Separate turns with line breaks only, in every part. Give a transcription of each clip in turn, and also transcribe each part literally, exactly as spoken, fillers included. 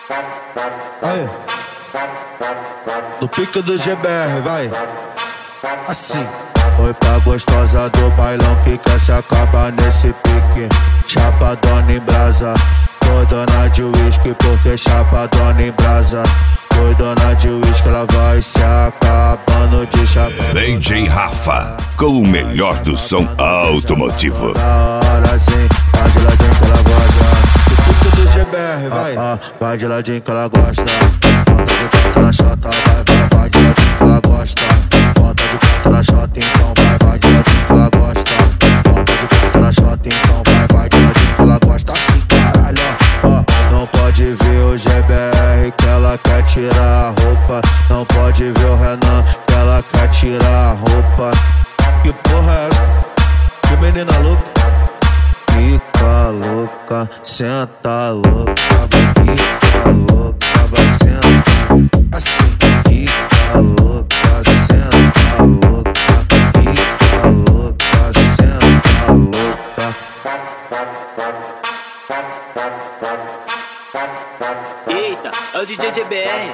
Aí, no pique do G B R, vai. Assim. Foi pra gostosa do bailão que quer se acabar nesse pique. Chapadona em brasa, foi dona de uísque porque chapadona em brasa. Foi dona de uísque, ela vai se acabando de chapa.
D J Rafa, com o melhor do som automotivo.
Da hora sim, vai de ladinho que ela gosta. Do pique do G B R, vai. Ah, ah, vai de ladinho que ela gosta. Bota de quatro na chota, vai, vai, vai de ladinho que ela gosta. Bota de quatro na chota, então vai, vai de ladinho que ela gosta. Bota de quatro na chota, então vai, vai de ladinho que ela gosta. Assim, caralho, ó. Não pode ver o G B R que ela quer tirar a roupa. Não pode ver o Renan que ela quer tirar a roupa. Que porra é essa? Que menina louca. Fica louca, senta louca, vai fica louca, vai sentar. Assim, fica louca, senta louca, fica louca, senta louca.
Eita, é o D J G B R.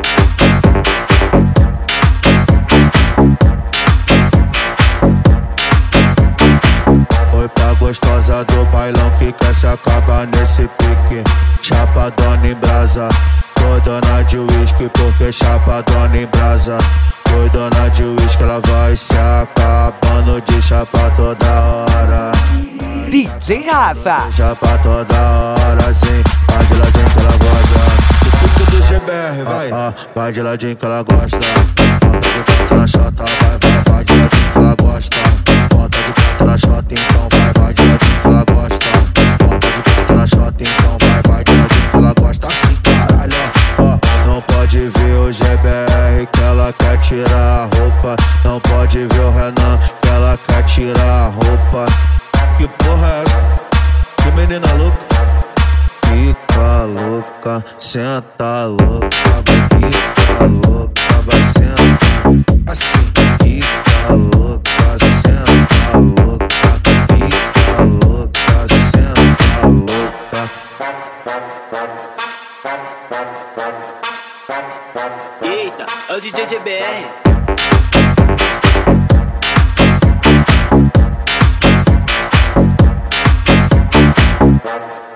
Foi pra gostosa do bailão que quer se acabar nesse pique. Chapadona em brasa, foi dona de uísque porque chapadona em brasa. Foi dona de uísque, ela vai se acabando de chapa toda hora.
D J Rafa.
Chapa toda hora, sim, vai de ladinho que ela gosta. Do pique do G B R, vai. Ah, ah, vai de ladinho que ela gosta. Bota de quatro na chota, vai, vai, vai de ladinho que ela gosta. Bota de quatro na chota, então vai, vai de ladinho que ela gosta. Bota de quatro na chota, então vai, vai de ladinho que ela gosta. Assim, caralho, ó. Não pode ver o G B R que ela quer tirar a roupa. Não pode ver o Renan que ela quer tirar a roupa. Que porra é essa? Que menina louca. Fica louca, senta louca, vai fica louca, vai sentar. Assim, fica louca, senta louca, fica louca, senta louca.
Eita, é o D J G B R.
Bye.